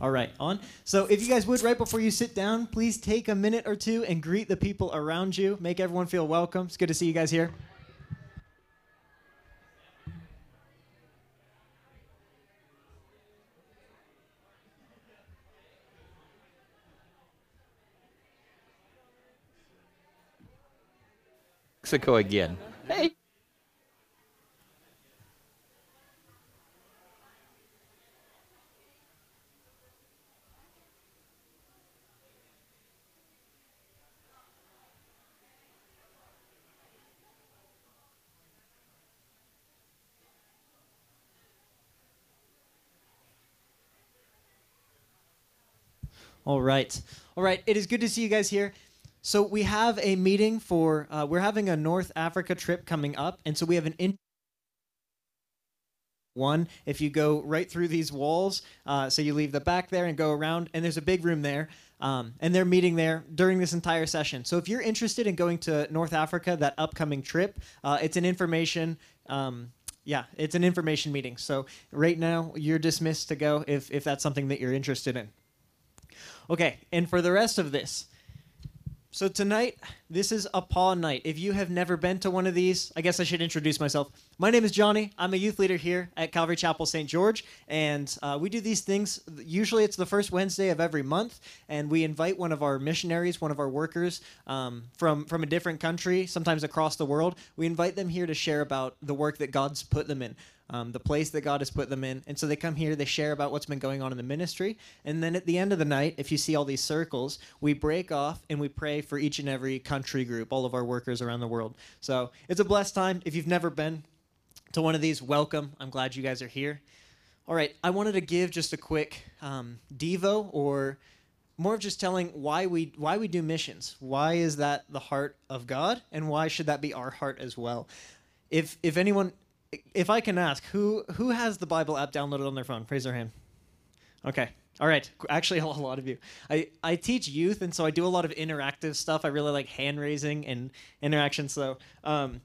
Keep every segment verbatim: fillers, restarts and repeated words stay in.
All right, on. So if you guys would, right before you sit down, please take a minute or two and greet the people around you. Make everyone feel welcome. It's good to see you guys here. Mexico again. Hey. All right. All right. It is good to see you guys here. So we have a meeting for, uh, we're having a North Africa trip coming up. And so we have an in one. If you go right through these walls, uh, so you leave the back there and go around, and there's a big room there. Um, and they're meeting there during this entire session. So if you're interested in going to North Africa, that upcoming trip, uh, it's an information, um, yeah, it's an information meeting. So right now, you're dismissed to go if, if that's something that you're interested in. Okay, and for the rest of this, so tonight, this is a paw night. If you have never been to one of these, I guess I should introduce myself. My name is Johnny. I'm a youth leader here at Calvary Chapel Saint George, and uh, we do these things. Usually it's the first Wednesday of every month, and we invite one of our missionaries, one of our workers um, from, from a different country, sometimes across the world. We invite them here to share about the work that God's put them in. Um, the place that God has put them in. And so they come here, they share about what's been going on in the ministry. And then at the end of the night, if you see all these circles, we break off and we pray for each and every country group, all of our workers around the world. So it's a blessed time. If you've never been to one of these, welcome. I'm glad you guys are here. All right, I wanted to give just a quick um, Devo, or more of just telling why we why we do missions. Why is that the heart of God? And why should that be our heart as well? If if anyone... If I can ask, who who has the Bible app downloaded on their phone? Raise their hand. Okay. All right. Actually, a lot of you. I, I teach youth, and so I do a lot of interactive stuff. I really like hand raising and interaction. So um,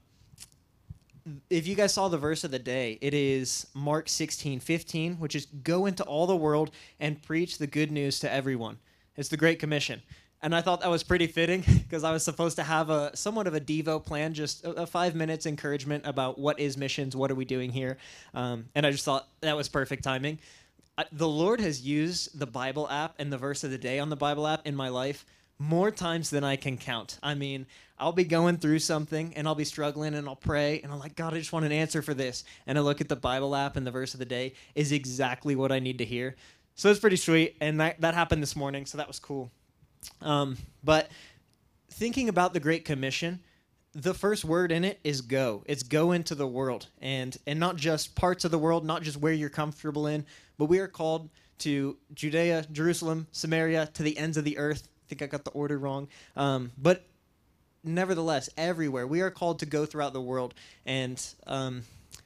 if you guys saw the verse of the day, it is Mark sixteen fifteen, which is go into all the world and preach the good news to everyone. It's the Great Commission. And I thought that was pretty fitting because I was supposed to have a somewhat of a Devo plan, just a, a five minutes encouragement about what is missions, what are we doing here. Um, and I just thought that was perfect timing. I, the Lord has used the Bible app and the verse of the day on the Bible app in my life more times than I can count. I mean, I'll be going through something and I'll be struggling and I'll pray and I'm like, God, I just want an answer for this. And I look at the Bible app and the verse of the day is exactly what I need to hear. So it's pretty sweet. And that, that happened this morning, so that was cool. Um, but thinking about the Great Commission, the first word in it is go. It's go into the world, and and not just parts of the world, not just where you're comfortable in, but we are called to Judea, Jerusalem, Samaria, to the ends of the earth. I think I got the order wrong. Um, but nevertheless, everywhere. We are called to go throughout the world, and um,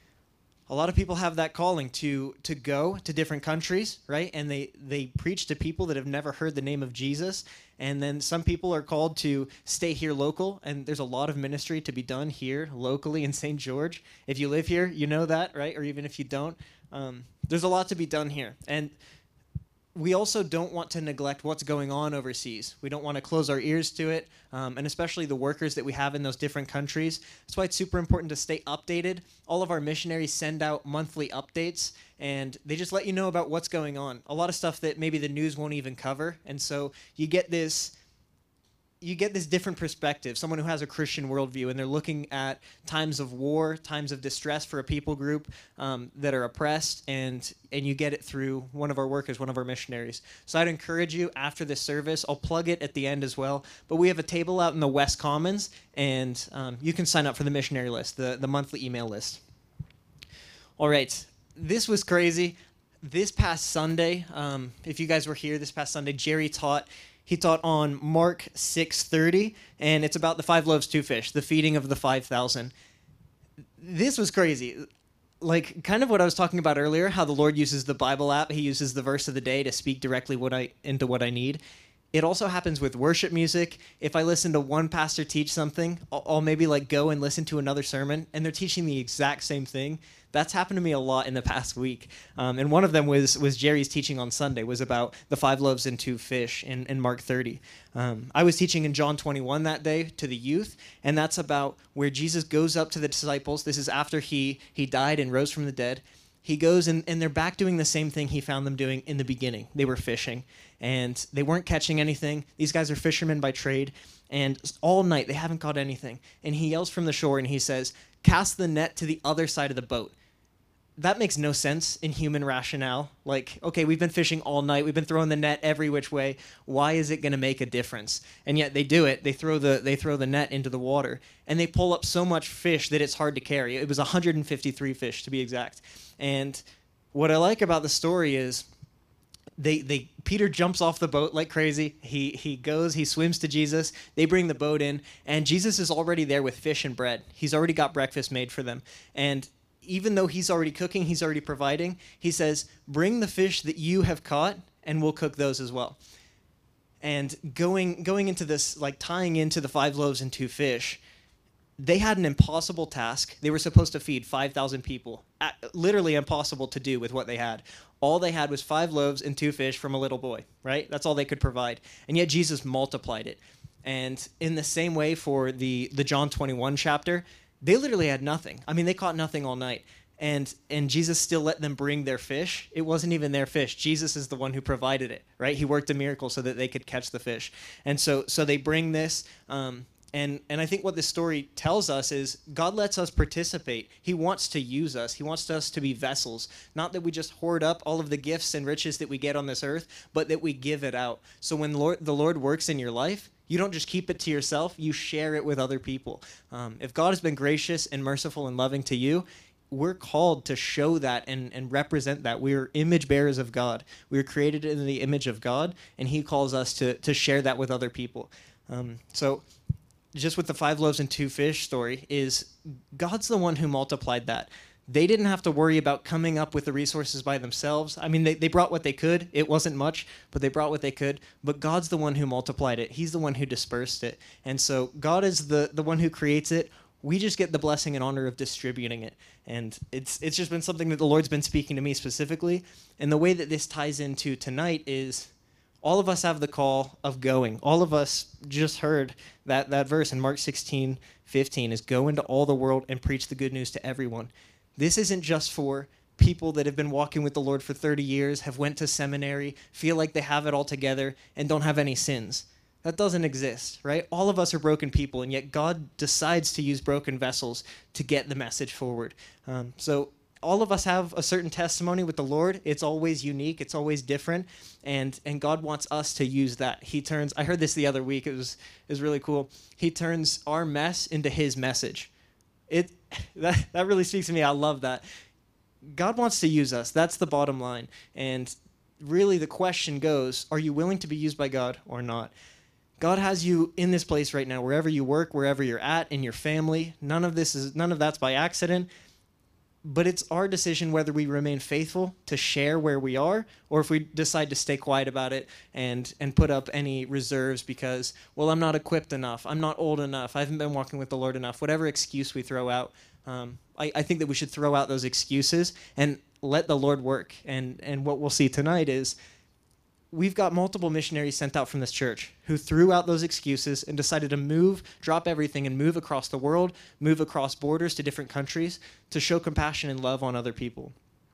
a lot of people have that calling to to go to different countries, right? And they, they preach to people that have never heard the name of Jesus. And then some people are called to stay here local, and there's a lot of ministry to be done here locally in Saint George. If you live here, you know that, right? Or even if you don't, um, there's a lot to be done here. And we also don't want to neglect what's going on overseas. We don't want to close our ears to it, um, and especially the workers that we have in those different countries. That's why it's super important to stay updated. All of our missionaries send out monthly updates, and they just let you know about what's going on. A lot of stuff that maybe the news won't even cover, and so you get this you get this different perspective, someone who has a Christian worldview, and they're looking at times of war, times of distress for a people group um, that are oppressed, and and you get it through one of our workers, one of our missionaries. So I'd encourage you after this service, I'll plug it at the end as well, but we have a table out in the West Commons, and um, you can sign up for the missionary list, the, the monthly email list. All right, this was crazy. This past Sunday, um, if you guys were here this past Sunday, Jerry taught He taught on Mark six thirty, and it's about the five loaves, two fish, the feeding of the five thousand. This was crazy. Like, kind of what I was talking about earlier, how the Lord uses the Bible app. He uses the verse of the day to speak directly what I into what I need. It also happens with worship music. If I listen to one pastor teach something, I'll, I'll maybe like go and listen to another sermon, and they're teaching the exact same thing. That's happened to me a lot in the past week. Um, and one of them was was Jerry's teaching on Sunday, was about the five loaves and two fish in, in Mark thirty. Um, I was teaching in John twenty-one that day to the youth, and that's about where Jesus goes up to the disciples. This is after he he died and rose from the dead. He goes, and, and they're back doing the same thing he found them doing in the beginning. They were fishing, and they weren't catching anything. These guys are fishermen by trade, and all night they haven't caught anything. And he yells from the shore, and he says, "Cast the net to the other side of the boat." That makes no sense in human rationale. Like, okay, we've been fishing all night. We've been throwing the net every which way. Why is it going to make a difference? And yet they do it. They throw the they throw the net into the water, and they pull up so much fish that it's hard to carry. It was one hundred fifty-three fish, to be exact. And what I like about the story is they they Peter jumps off the boat like crazy. He he goes, he swims to Jesus. They bring the boat in, and Jesus is already there with fish and bread. He's already got breakfast made for them. And even though he's already cooking, he's already providing, he says, "Bring the fish that you have caught, and we'll cook those as well." And going going into this, like tying into the five loaves and two fish, they had an impossible task. They were supposed to feed five thousand people. Literally impossible to do with what they had. All they had was five loaves and two fish from a little boy, right? That's all they could provide. And yet Jesus multiplied it. And in the same way for the, the John twenty-one chapter, they literally had nothing. I mean, they caught nothing all night. And and Jesus still let them bring their fish. It wasn't even their fish. Jesus is the one who provided it, right? He worked a miracle so that they could catch the fish. And so so they bring this, um, and and I think what this story tells us is God lets us participate. He wants to use us. He wants us to be vessels. Not that we just hoard up all of the gifts and riches that we get on this earth, but that we give it out. So when Lord, the Lord works in your life, you don't just keep it to yourself, you share it with other people. Um, if God has been gracious and merciful and loving to you, we're called to show that and, and represent that. We're image bearers of God. We were created in the image of God, and he calls us to, to share that with other people. Um, so just with the five loaves and two fish story is God's the one who multiplied that. They didn't have to worry about coming up with the resources by themselves. I mean, they, they brought what they could. It wasn't much, but they brought what they could. But God's the one who multiplied it. He's the one who dispersed it. And so God is the, the one who creates it. We just get the blessing and honor of distributing it. And it's it's just been something that the Lord's been speaking to me specifically. And the way that this ties into tonight is all of us have the call of going. All of us just heard that, that verse in Mark sixteen fifteen is go into all the world and preach the good news to everyone. This isn't just for people that have been walking with the Lord for thirty years, have went to seminary, feel like they have it all together, and don't have any sins. That doesn't exist, right? All of us are broken people, and yet God decides to use broken vessels to get the message forward. Um, so all of us have a certain testimony with the Lord. It's always unique. It's always different, and and God wants us to use that. He turns, I heard this the other week. It was, it was really cool. He turns our mess into his message. It that that really speaks to me. I love that. God wants to use us. That's the bottom line. And really the question goes, are you willing to be used by God or not? God has you in this place right now, wherever you work, wherever you're at, in your family. None of this is none of that's by accident. But it's our decision whether we remain faithful to share where we are, or if we decide to stay quiet about it and and put up any reserves because, well, I'm not equipped enough, I'm not old enough, I haven't been walking with the Lord enough, whatever excuse we throw out. Um, I, I think that we should throw out those excuses and let the Lord work. And and what we'll see tonight is we've got multiple missionaries sent out from this church who threw out those excuses and decided to move, drop everything, and move across the world, move across borders to different countries to show compassion and love on other people.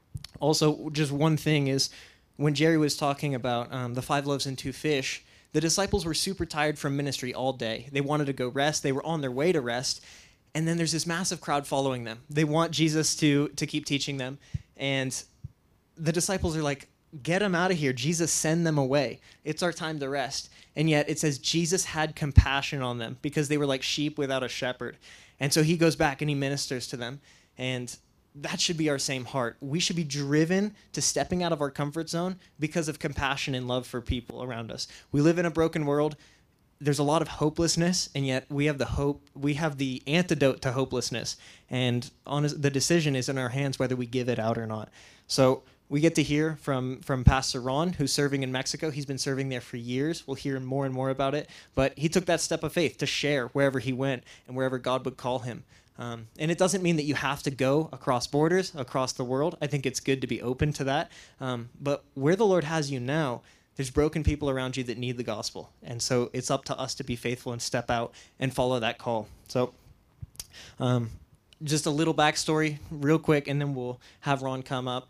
Also, just one thing is when Jerry was talking about um, the five loaves and two fish, the disciples were super tired from ministry all day. They wanted to go rest. They were on their way to rest. And then there's this massive crowd following them. They want Jesus to, to keep teaching them. And the disciples are like, get them out of here. Jesus, send them away. It's our time to rest. And yet it says Jesus had compassion on them because they were like sheep without a shepherd. And so he goes back and he ministers to them. And that should be our same heart. We should be driven to stepping out of our comfort zone because of compassion and love for people around us. We live in a broken world. There's a lot of hopelessness, and yet we have the hope. We have the antidote to hopelessness. And on the decision is in our hands whether we give it out or not. So we get to hear from, from Pastor Ron, who's serving in Mexico. He's been serving there for years. We'll hear more and more about it. But he took that step of faith to share wherever he went and wherever God would call him. Um, and it doesn't mean that you have to go across borders, across the world. I think it's good to be open to that. Um, but where the Lord has you now, there's broken people around you that need the gospel. And so it's up to us to be faithful and step out and follow that call. So um, just a little backstory real quick, and then we'll have Ron come up.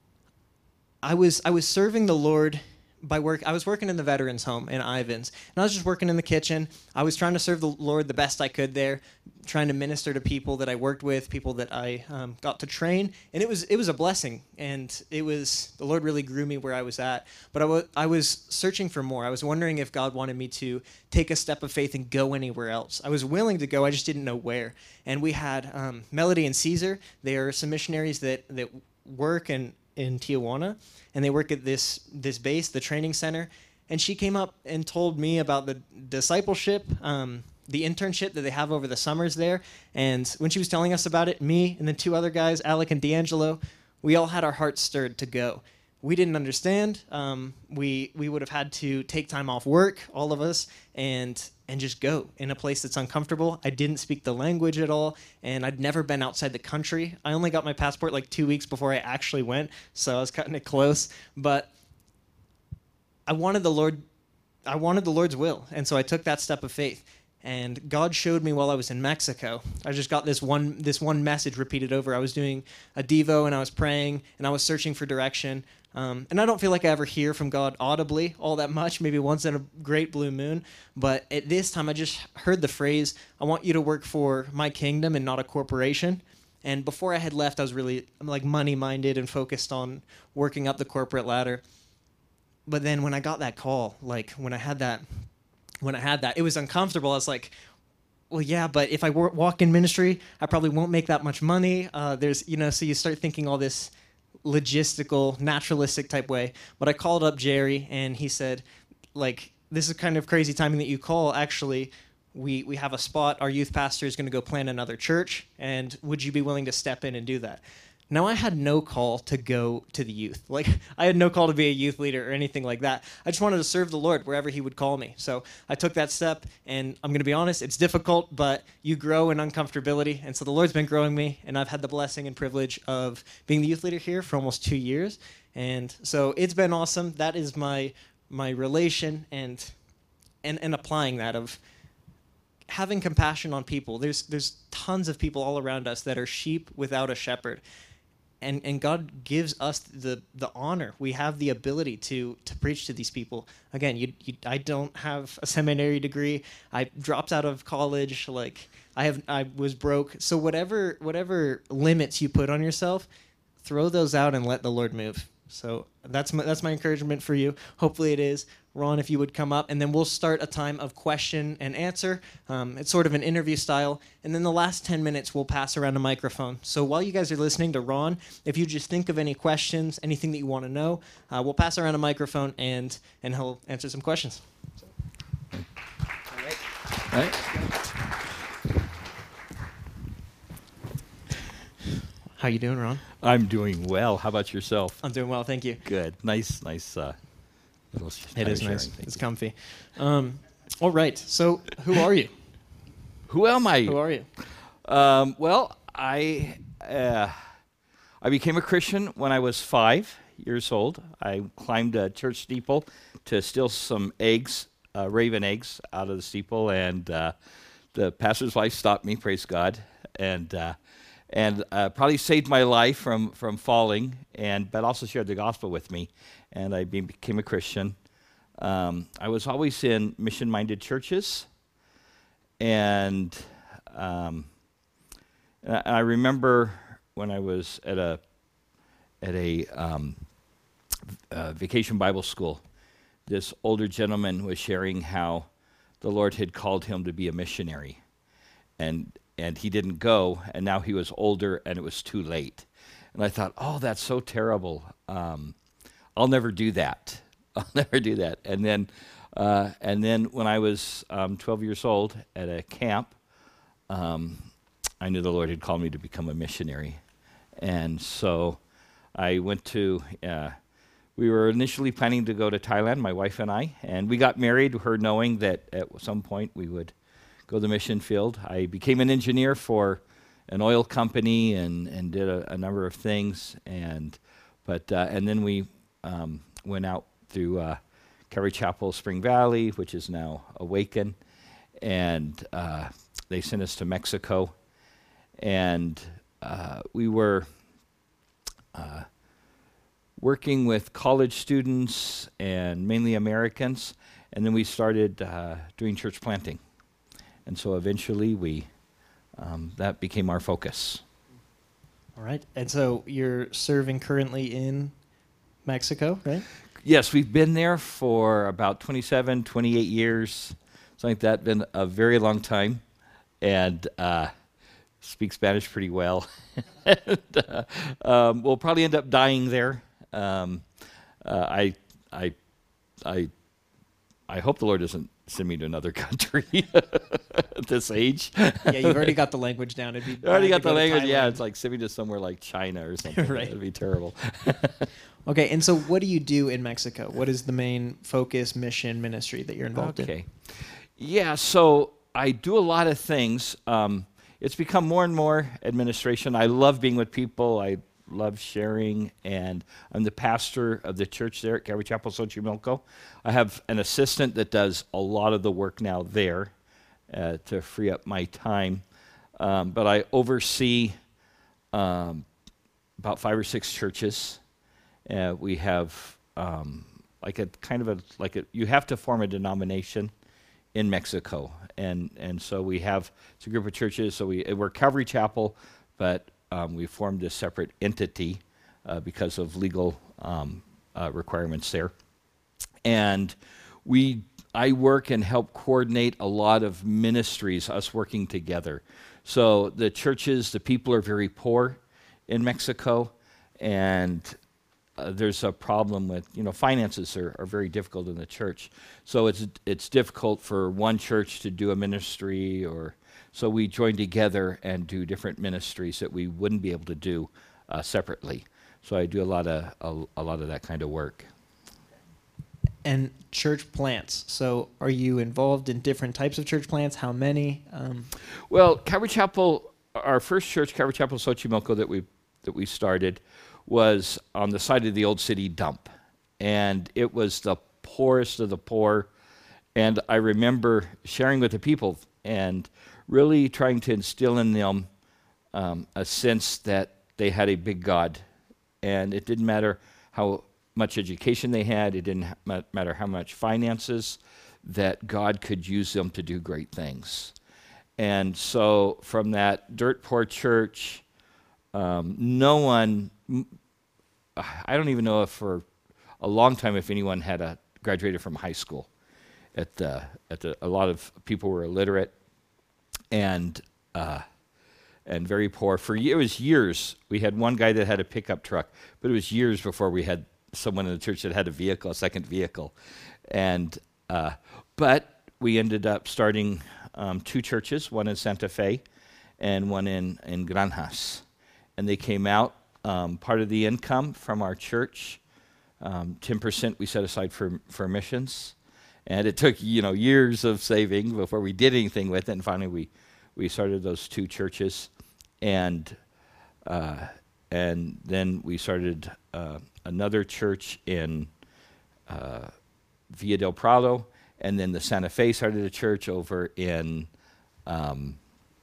I was I was serving the Lord by work. I was working in the veterans home in Ivins, and I was just working in the kitchen. I was trying to serve the Lord the best I could there, trying to minister to people that I worked with, people that I um, got to train, and it was it was a blessing. And it was the Lord really grew me where I was at. But I, w- I was searching for more. I was wondering if God wanted me to take a step of faith and go anywhere else. I was willing to go. I just didn't know where. And we had um, Melody and Caesar. They are some missionaries that that work and. in Tijuana, and they work at this this base, the training center. And she came up and told me about the discipleship, um, the internship that they have over the summers there. And when she was telling us about it, me and the two other guys, Alec and D'Angelo, we all had our hearts stirred to go. We didn't understand. Um, we we would have had to take time off work, all of us, and and just go in a place that's uncomfortable. I didn't speak the language at all, and I'd never been outside the country. I only got my passport like two weeks before I actually went, so I was cutting it close. But I wanted the Lord, I wanted the Lord's will, and so I took that step of faith. And God showed me while I was in Mexico. I just got this one this one message repeated over. I was doing a Devo, and I was praying, and I was searching for direction. Um, and I don't feel like I ever hear from God audibly all that much, maybe once in a great blue moon. But at this time, I just heard the phrase, I want you to work for my kingdom and not a corporation. And before I had left, I was really like money-minded and focused on working up the corporate ladder. But then when I got that call, like when I had that, when I had that, it was uncomfortable. I was like, well, yeah, but if I w- walk in ministry, I probably won't make that much money. Uh, there's, you know, so you start thinking all this logistical, naturalistic type way. But I called up Jerry, and he said, like, this is kind of crazy timing that you call. Actually, we we have a spot. Our youth pastor is going to go plant another church, and would you be willing to step in and do that? Now, I had no call to go to the youth. Like, I had no call to be a youth leader or anything like that. I just wanted to serve the Lord wherever he would call me. So I took that step, and I'm going to be honest, it's difficult, but you grow in uncomfortability. And so the Lord's been growing me, and I've had the blessing and privilege of being the youth leader here for almost two years. And so it's been awesome. That is my my relation and and, and applying that of having compassion on people. There's there's tons of people all around us that are sheep without a shepherd. And and God gives us the the honor. We have the ability to to preach to these people. Again, you, you I don't have a seminary degree. I dropped out of college. Like I have I was broke. So whatever whatever limits you put on yourself, throw those out and let the Lord move. So that's my, that's my encouragement for you. Hopefully it is. Ron, if you would come up, and then we'll start a time of question and answer. Um, it's sort of an interview style. And then the last ten minutes, we'll pass around a microphone. So while you guys are listening to Ron, if you just think of any questions, anything that you want to know, uh, we'll pass around a microphone, and, and he'll answer some questions. So. All right. All right. How you doing, Ron? I'm doing well. How about yourself? I'm doing well, thank you. Good. Nice, nice. Uh, little it is sharing. nice. Thank It's you. comfy. Um, all right. So, who are you? Who am I? Who are you? Um, well, I uh, I became a Christian when I was five years old. I climbed a church steeple to steal some eggs, uh, raven eggs, out of the steeple, and uh, the pastor's wife stopped me. Praise God, and. Uh, And uh, probably saved my life from, from falling, and but also shared the gospel with me, and I be, became a Christian. Um, I was always in mission-minded churches, and, um, and I, I remember when I was at a at a um, uh, vacation Bible school, this older gentleman was sharing how the Lord had called him to be a missionary, and. And he didn't go, and now he was older, and it was too late. And I thought, oh, that's so terrible. Um, I'll never do that. I'll never do that. And then, uh, and then when I was um, twelve years old at a camp, um, I knew the Lord had called me to become a missionary. And so I went to, uh, we were initially planning to go to Thailand, my wife and I, and we got married, her knowing that at some point we would go to the mission field. I became an engineer for an oil company and, and did a, a number of things, and but uh, and then we um, went out through uh, Calvary Chapel, Spring Valley, which is now Awaken, and uh, they sent us to Mexico, and uh, we were uh, working with college students and mainly Americans, and then we started uh, doing church planting, and so eventually we um, that became our focus. All right. And so you're serving currently in Mexico, right? Yes, we've been there for about twenty-seven, twenty-eight years, something like that. Been a very long time, and uh, speak Spanish pretty well. and, uh, um, we'll probably end up dying there. Um, uh, I, I, I, I hope the Lord doesn't send me to another country at this age. Yeah, you've already got the language down. It'd be I already got bad to the go to language. Yeah, Thailand. it's like send me to somewhere like China or something. Right. That'd be terrible. Okay, and so what do you do in Mexico? What is the main focus, mission, ministry that you're involved in? Okay. Yeah, so I do a lot of things. Um, it's become more and more administration. I love being with people. I love sharing, and I'm the pastor of the church there at Calvary Chapel, Xochimilco. I have an assistant that does a lot of the work now there uh, to free up my time. Um, but I oversee um, about five or six churches. Uh, we have um, like a kind of a like a you have to form a denomination in Mexico, and and so we have it's a group of churches. So we we're Calvary Chapel, but um, we formed a separate entity uh, because of legal um, uh, requirements there, and we I work and help coordinate a lot of ministries, us working together. So the churches, the people are very poor in Mexico, and Uh, there's a problem with, you know, finances are, are very difficult in the church. So it's it's difficult for one church to do a ministry, or so we join together and do different ministries that we wouldn't be able to do uh, separately. So I do a lot of a, a lot of that kind of work. And church plants. So are you involved in different types of church plants? How many? Um, Well, Calvary Chapel, our first church, Calvary Chapel Xochimilco, that we that we started, was on the side of the old city dump, and it was the poorest of the poor. And I remember sharing with the people and really trying to instill in them um, a sense that they had a big God, and it didn't matter how much education they had, it didn't ha- matter how much finances, that God could use them to do great things. And so from that dirt poor church, um, no one, I don't even know if for a long time if anyone had a, graduated from high school. At the, at the, a lot of people were illiterate and uh, and very poor. For ye- it was years. We had one guy that had a pickup truck, but it was years before we had someone in the church that had a vehicle, a second vehicle. And uh, but we ended up starting um, two churches, one in Santa Fe and one in in Granjas, and they came out. Um, part of the income from our church, um, ten percent we set aside for for missions, and it took you know years of saving before we did anything with it. And finally, we we started those two churches, and uh, and then we started uh, another church in uh, Villa del Prado, and then the Santa Fe started a church over in um,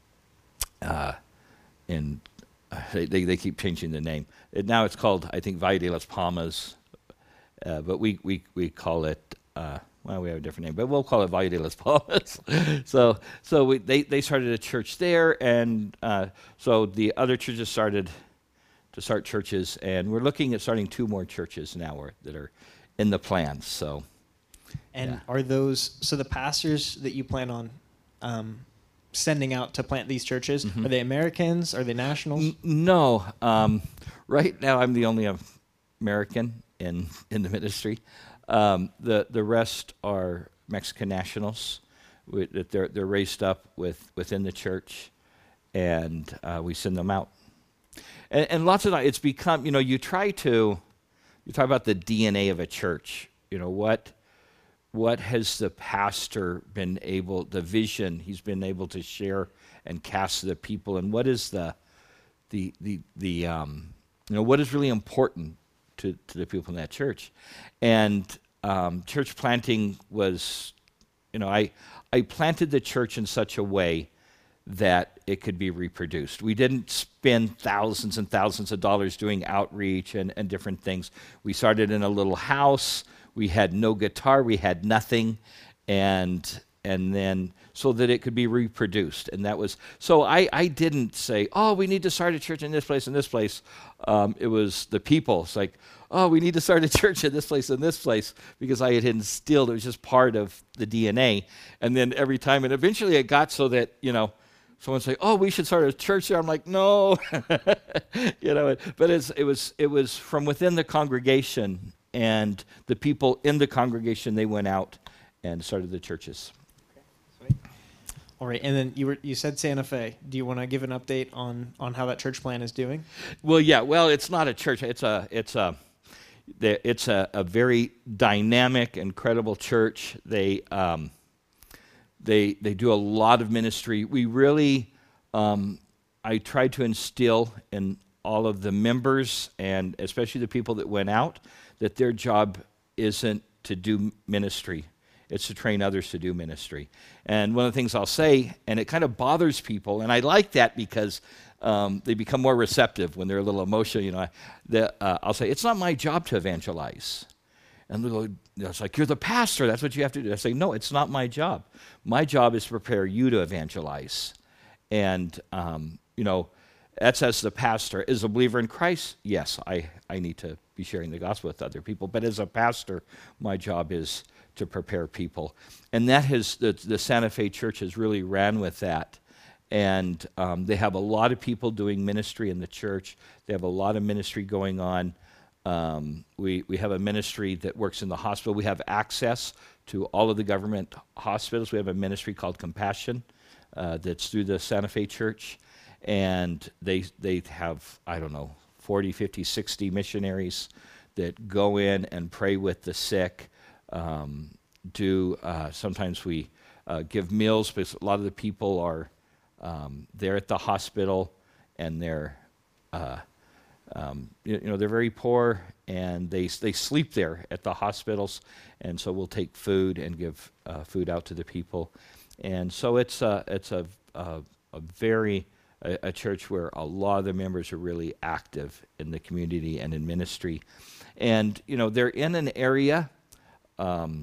uh, in. Uh, they they keep changing the name. It, now it's called, I think, Valle de las Palmas, uh, but we we we call it. Uh, well, we have a different name, but we'll call it Valle de las Palmas. so so we, they they started a church there, and uh, so the other churches started to start churches, and we're looking at starting two more churches now or, that are in the plans. So, and yeah. are those so the pastors that you plan on Um, sending out to plant these churches, Mm-hmm. are they Americans? Are they nationals? N- no. Um, right now, I'm the only American in in the ministry. Um, the the rest are Mexican nationals. We, that they're they're raised up with within the church, and uh, we send them out. And, and lots of times it's become, you know, you try to, you talk about the D N A of a church. You know, what what has the pastor been able, the vision he's been able to share and cast to the people, and what is the, the, the, the um, you know, what is really important to, to the people in that church. And um, church planting was, you know, I I planted the church in such a way that it could be reproduced. We didn't spend thousands and thousands of dollars doing outreach and, and different things. We started in a little house. We had no guitar. We had nothing. And and then so that it could be reproduced. And that was, so I, I didn't say, oh, we need to start a church in this place and this place. Um, it was the people. It's like, oh, we need to start a church in this place and this place, because I had instilled, it was just part of the D N A. And then every time, and eventually it got so that, you know, someone say, oh, we should start a church there. I'm like, no. you know, but it's, it was it was from within the congregation, and the people in the congregation, they went out and started the churches. All right, and then you were you said Santa Fe. Do you want to give an update on, on how that church plan is doing? Well, yeah. Well, it's not a church. It's a it's a it's a, a very dynamic, incredible church. They um, they they do a lot of ministry. We really um, I tried to instill in all of the members, and especially the people that went out, that their job isn't to do ministry. It's to train others to do ministry. And one of the things I'll say, and it kind of bothers people, and I like that because um, they become more receptive when they're a little emotional. You know, the, uh, I'll say, it's not my job to evangelize. And they'll go, you know, it's like, you're the pastor, that's what you have to do. I say, no, it's not my job. My job is to prepare you to evangelize. And, um, you know, that's as the pastor. As a believer in Christ, yes, I, I need to be sharing the gospel with other people. But as a pastor, my job is to prepare people. And that has, the, the Santa Fe Church has really ran with that. And um, they have a lot of people doing ministry in the church. They have a lot of ministry going on. Um, we, we have a ministry that works in the hospital. We have access to all of the government hospitals. We have a ministry called Compassion uh, that's through the Santa Fe Church. And they they have, I don't know, forty, fifty, sixty missionaries that go in and pray with the sick. Um, do uh, sometimes we uh, give meals, because a lot of the people are um, there at the hospital, and they're uh, um, you, you know they're very poor, and they they sleep there at the hospitals, and so we'll take food and give uh, food out to the people, and so it's a it's a a, a very a, a church where a lot of the members are really active in the community and in ministry, and you know they're in an area Um,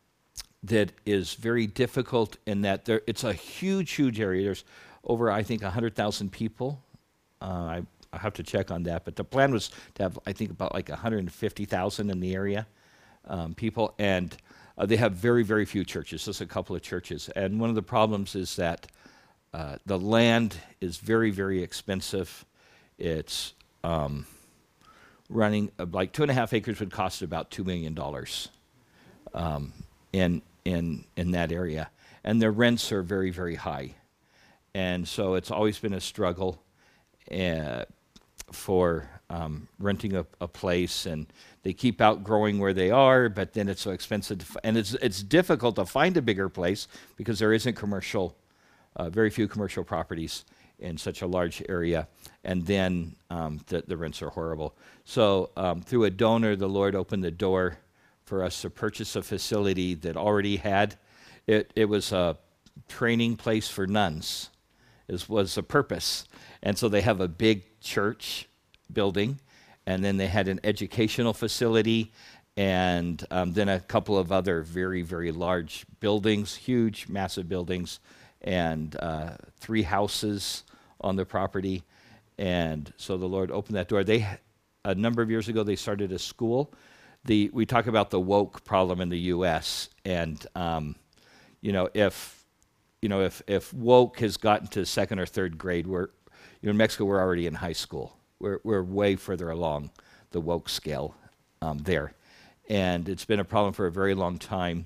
that is very difficult in that there, it's a huge, huge area. There's over, I think, one hundred thousand people. Uh, I, I have to check on that. But the plan was to have, I think, about like one hundred fifty thousand in the area, um, people. And uh, they have very, very few churches, just a couple of churches. And one of the problems is that uh, the land is very, very expensive. It's um, running, uh, like two and a half acres would cost about two million dollars. Um, in in in that area, and their rents are very, very high, and so it's always been a struggle uh, for um, renting a, a place, and they keep outgrowing where they are, but then it's so expensive, to f- and it's it's difficult to find a bigger place because there isn't commercial, uh, very few commercial properties in such a large area, and then um, the, the rents are horrible. So um, through a donor, the Lord opened the door for us to purchase a facility that already had, it, it was a training place for nuns, is, was the purpose. And so they have a big church building, and then they had an educational facility, and um, then a couple of other very, very large buildings, huge, massive buildings, and uh, three houses on the property. And so the Lord opened that door. They, a number of years ago, they started a school. The, we talk about the woke problem in the U S and um, you know if you know if if woke has gotten to second or third grade, we're you know in Mexico we're already in high school. We're we're way further along the woke scale um, there, and it's been a problem for a very long time.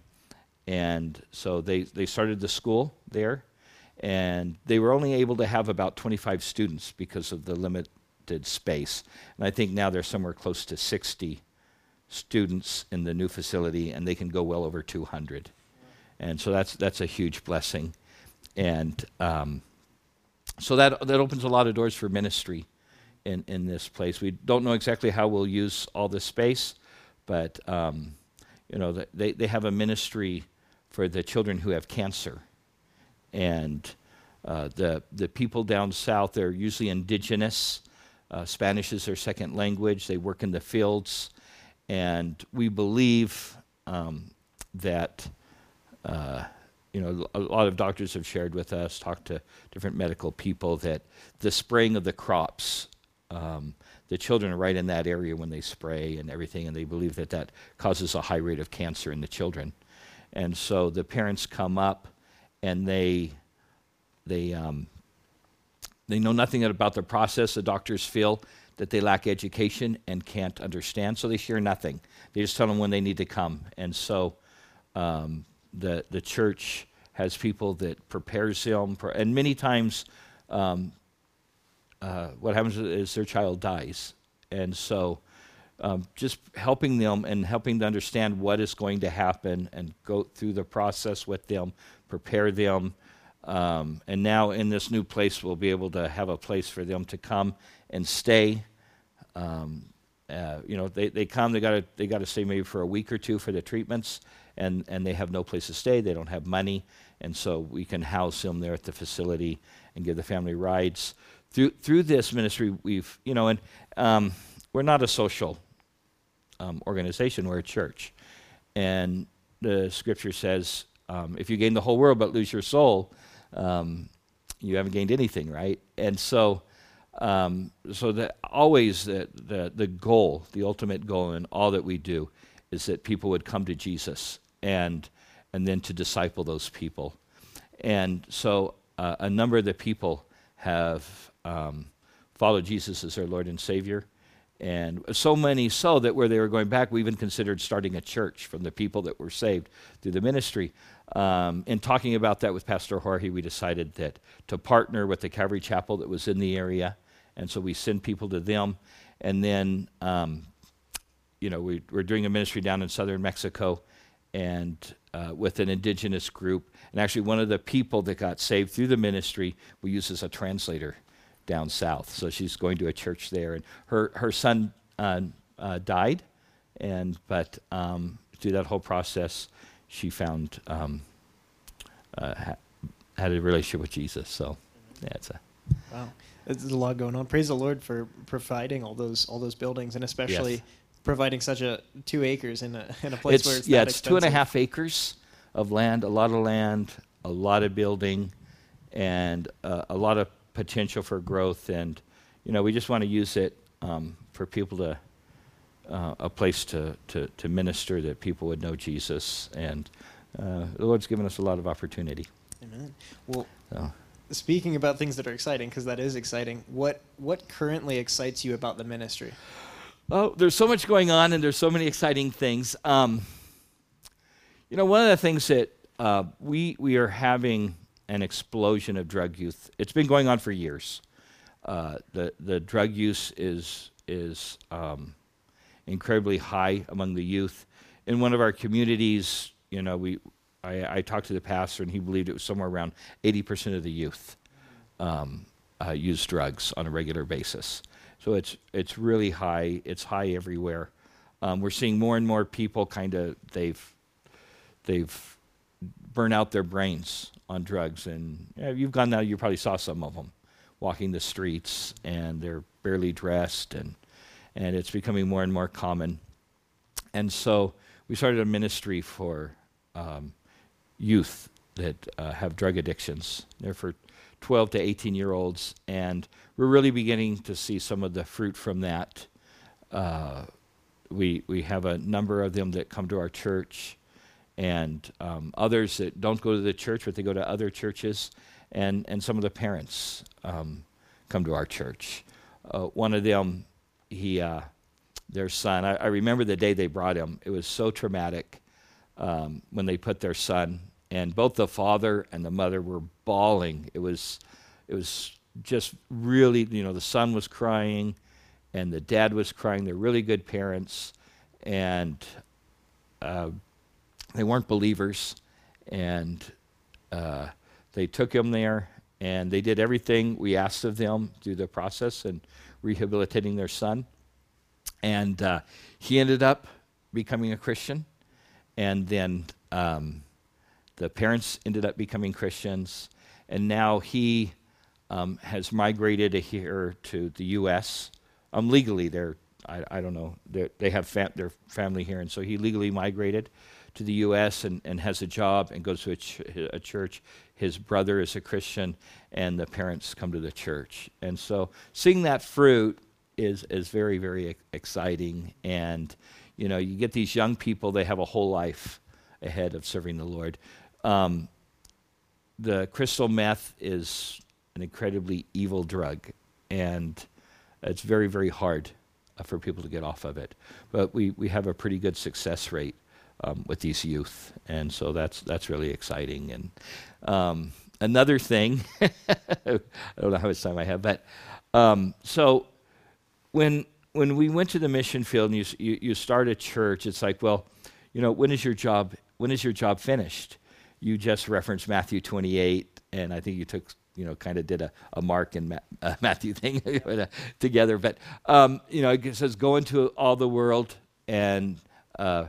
And so they they started the school there, and they were only able to have about twenty-five students because of the limit rented space. And I think now there's somewhere close to sixty students in the new facility, and they can go well over two hundred. And so that's that's a huge blessing. And um, so that that opens a lot of doors for ministry in, in this place. We don't know exactly how we'll use all this space, but um, you know, they, they have a ministry for the children who have cancer. And uh, the the people down south, they're usually indigenous. Uh, Spanish is their second language. They work in the fields. And we believe um, that, uh, you know, a lot of doctors have shared with us, talked to different medical people, that the spraying of the crops, um, the children are right in that area when they spray and everything, and they believe that that causes a high rate of cancer in the children. And so the parents come up, and they they um, they know nothing about the process. The doctors feel that they lack education and can't understand, so they share nothing. They just tell them when they need to come. And so um, the the church has people that prepares them, and many times um, uh, what happens is their child dies. And so um, just helping them and helping to understand what is going to happen and go through the process with them, prepare them. Um, and now in this new place, we'll be able to have a place for them to come and stay. Um, uh, you know, they, they come, they gotta they gotta stay maybe for a week or two for the treatments, and, and they have no place to stay. They don't have money, and so we can house them there at the facility and give the family rides. Through through this ministry, we've you know, and um, we're not a social um, organization. We're a church, and the scripture says, um, if you gain the whole world but lose your soul, um, you haven't gained anything, right? And so. Um, so that always the, the the goal, the ultimate goal in all that we do, is that people would come to Jesus and and then to disciple those people. And so uh, a number of the people have um, followed Jesus as their Lord and Savior, and so many so that where they were going back, we even considered starting a church from the people that were saved through the ministry. Um, in talking about that with Pastor Jorge, we decided that to partner with the Calvary Chapel that was in the area, and so we send people to them. And then, um, you know, we, we're doing a ministry down in southern Mexico, and uh, with an indigenous group. And actually, one of the people that got saved through the ministry we use as a translator down south. So she's going to a church there, and her her son uh, uh, died, and but um, through that whole process, she found um, uh, ha- had a relationship with Jesus. So, yeah, it's a wow. There's a lot going on. Praise the Lord for providing all those all those buildings, and especially yes. providing such a two acres in a in a place it's, where it's yeah, that it's expensive. two and a half acres of land, a lot of land, a lot of building, and uh, a lot of potential for growth. And you know, we just want to use it um, for people to uh, a place to, to to minister, that people would know Jesus, and uh, the Lord's given us a lot of opportunity. Amen. Well. So. Speaking about things that are exciting, because that is exciting, what what currently excites you about the ministry? Oh, there's so much going on, and there's so many exciting things. Um, you know, one of the things that uh, we we are having an explosion of drug use. It's been going on for years. Uh, the the drug use is is um, incredibly high among the youth. In one of our communities, you know, we. I, I talked to the pastor, and he believed it was somewhere around eighty percent of the youth um, uh, use drugs on a regular basis. So it's it's really high. It's high everywhere. Um, we're seeing more and more people kind of they've they've burned out their brains on drugs, and you know, you've gone now. You probably saw some of them walking the streets, and they're barely dressed, and and it's becoming more and more common. And so we started a ministry for. Um, youth that uh, have drug addictions. They're for twelve to eighteen year olds, and we're really beginning to see some of the fruit from that. Uh, we we have a number of them that come to our church, and um, others that don't go to the church, but they go to other churches, and, and some of the parents um, come to our church. Uh, one of them, he, uh, their son, I, I remember the day they brought him. It was so traumatic um, when they put their son. And both the father and the mother were bawling. It was, it was just really, you know, the son was crying and the dad was crying. They're really good parents, and uh, they weren't believers, and uh, they took him there, and they did everything we asked of them through the process and rehabilitating their son. And uh, he ended up becoming a Christian, and then um, the parents ended up becoming Christians, and now he um, has migrated here to the U S Um, legally, they're I, I don't know they're, they have fam- their family here, and so he legally migrated to the U S and, and has a job and goes to a, ch- a church. His brother is a Christian, and the parents come to the church, and so seeing that fruit is is very very exciting. And you know, you get these young people; they have a whole life ahead of serving the Lord. Um, the crystal meth is an incredibly evil drug, and it's very, very hard uh, for people to get off of it. But we, we have a pretty good success rate um, with these youth, and so that's that's really exciting. And um, another thing, I don't know how much time I have, but um, so when when we went to the mission field and you, you you start a church, it's like, well, you know, when is your job when is your job finished? You just referenced Matthew twenty-eight, and I think you took, you know, kind of did a, a Mark and Ma- uh, Matthew thing together. But, um, you know, it says, go into all the world and uh,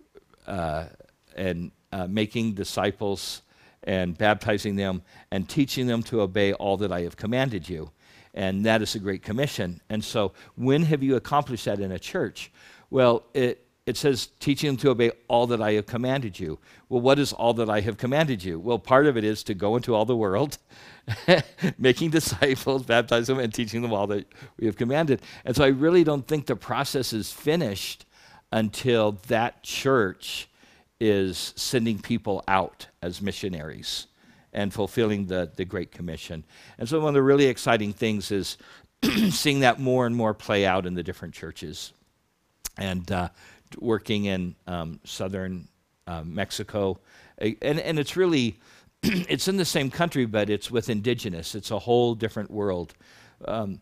uh, and uh, making disciples and baptizing them and teaching them to obey all that I have commanded you. And that is a great commission. And so when have you accomplished that in a church? Well, it It says, teaching them to obey all that I have commanded you. Well, what is all that I have commanded you? Well, part of it is to go into all the world, making disciples, baptizing them, and teaching them all that we have commanded. And so I really don't think the process is finished until that church is sending people out as missionaries and fulfilling the, the Great Commission. And so one of the really exciting things is seeing that more and more play out in the different churches. And uh, working in um, southern uh, Mexico, and and it's really, it's in the same country, but it's with indigenous. It's a whole different world. Um,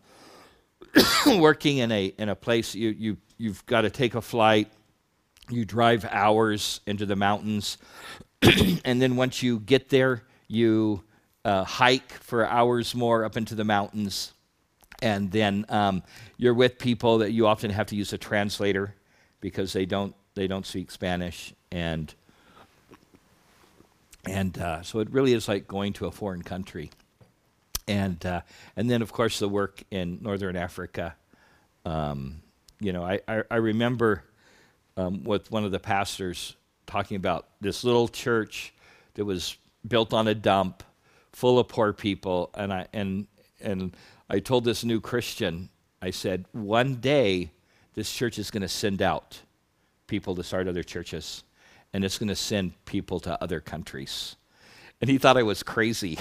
working in a in a place, you you you've got to take a flight, you drive hours into the mountains, and then once you get there, you uh, hike for hours more up into the mountains, and then um, you're with people that you often have to use a translator, because they don't they don't speak Spanish, and and uh, so it really is like going to a foreign country, and uh, and then of course the work in Northern Africa. Um, you know, I I, I remember um, with one of the pastors talking about this little church that was built on a dump, full of poor people, and I and and I told this new Christian, I said, one day this church is going to send out people to start other churches, and it's going to send people to other countries. And he thought I was crazy.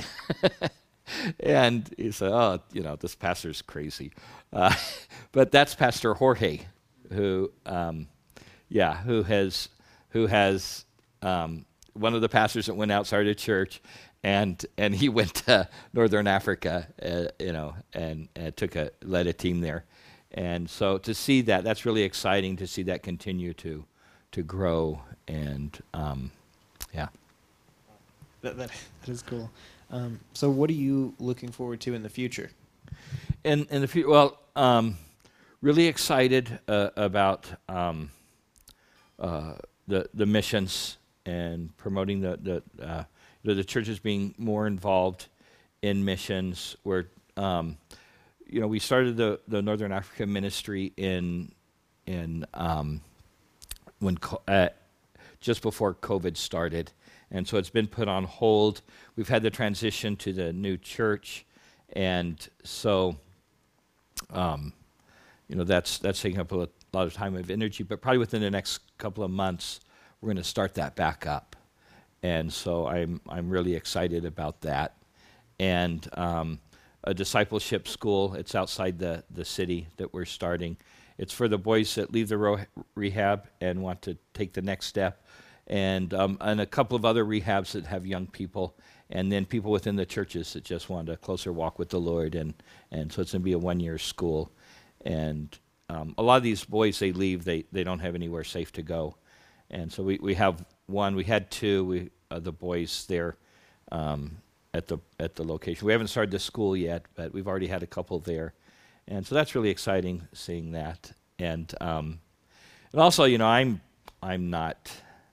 And he said, oh, you know, this pastor's crazy. Uh, but that's Pastor Jorge, who, um, yeah, who has, who has um, one of the pastors that went out, started a church, and and he went to Northern Africa, uh, you know, and, and took a led a team there. And so to see that, that's really exciting to see that continue to to grow. And um, yeah. That, that, that is cool. Um, so what are you looking forward to in the future? In, in the future, well, um, really excited uh, about um, uh, the the missions and promoting the, the, uh, the, the churches being more involved in missions. Where um, you know, we started the, the Northern Africa ministry in in um, when co- uh, just before COVID started, and so it's been put on hold. We've had the transition to the new church, and so um, you know that's that's taking up a lot of time of energy. But probably within the next couple of months, we're going to start that back up, and so I'm I'm really excited about that, and. Um, a discipleship school. It's outside the, the city that we're starting. It's for the boys that leave the ro- rehab and want to take the next step, and um, and a couple of other rehabs that have young people. and then people within the churches that just want a closer walk with the Lord, and, and so it's going to be a one-year school. And um, a lot of these boys, they leave, they, they don't have anywhere safe to go. And so we, we have one, we had two, we uh, the boys there um, at the at the location. We haven't started the school yet, but we've already had a couple there. And so that's really exciting, seeing that. And um, and also, you know, I'm I'm not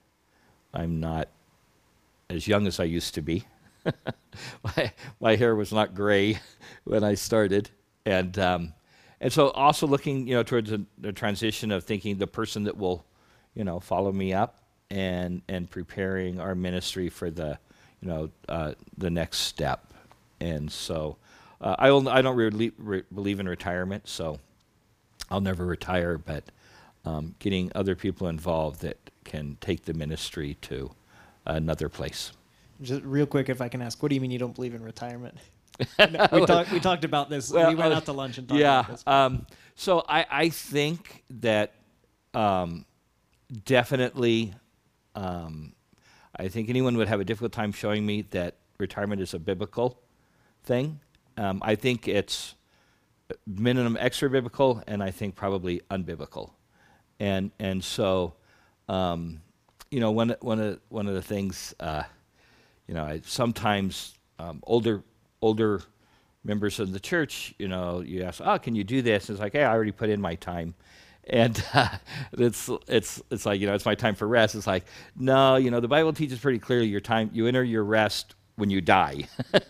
I'm not as young as I used to be. my, my hair was not gray when I started, and um, and so also looking, you know, towards the, the transition of thinking the person that will, you know, follow me up, and and preparing our ministry for the, you know, uh, the next step. And so uh, I only, I don't really re- believe in retirement, so I'll never retire. But um, getting other people involved that can take the ministry to another place. Just real quick, if I can ask, what do you mean you don't believe in retirement? No, we, talk, we talked about this. Well, we went uh, out to lunch and talked yeah, about this. Um, so I, I think that um, definitely, um, I think anyone would have a difficult time showing me that retirement is a biblical thing. Um, I think it's minimum extra biblical, and I think probably unbiblical. And and so, um, you know, one one of one of the things, uh, you know, I, sometimes um, older older members of the church, you know, you ask, oh, can you do this? And it's like, hey, I already put in my time. And uh, it's it's it's like, you know, it's my time for rest. It's like, no, you know, the Bible teaches pretty clearly your time, you enter your rest when you die.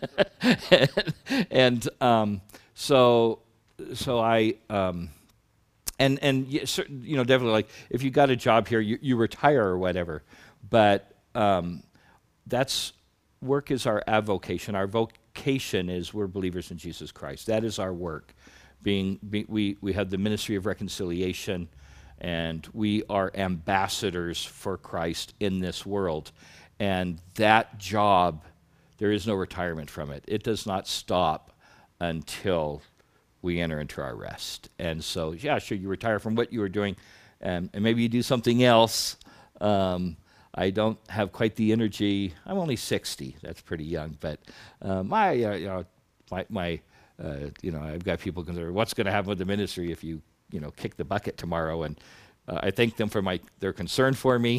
and and um, so so I um, and and you know, definitely, like, if you got a job here, you, you retire or whatever. But um, that's work is our avocation. Our vocation is we're believers in Jesus Christ. That is our work. Being, be, we, we have the ministry of reconciliation, and we are ambassadors for Christ in this world. And that job, there is no retirement from it. It does not stop until we enter into our rest. And so, yeah, sure, you retire from what you were doing, and, and maybe you do something else. Um, I don't have quite the energy. I'm only sixty. That's pretty young. But uh, my, uh, you know, my, my Uh, you know, I've got people concerned, what's going to happen with the ministry if you, you know, kick the bucket tomorrow? And uh, I thank them for my their concern for me,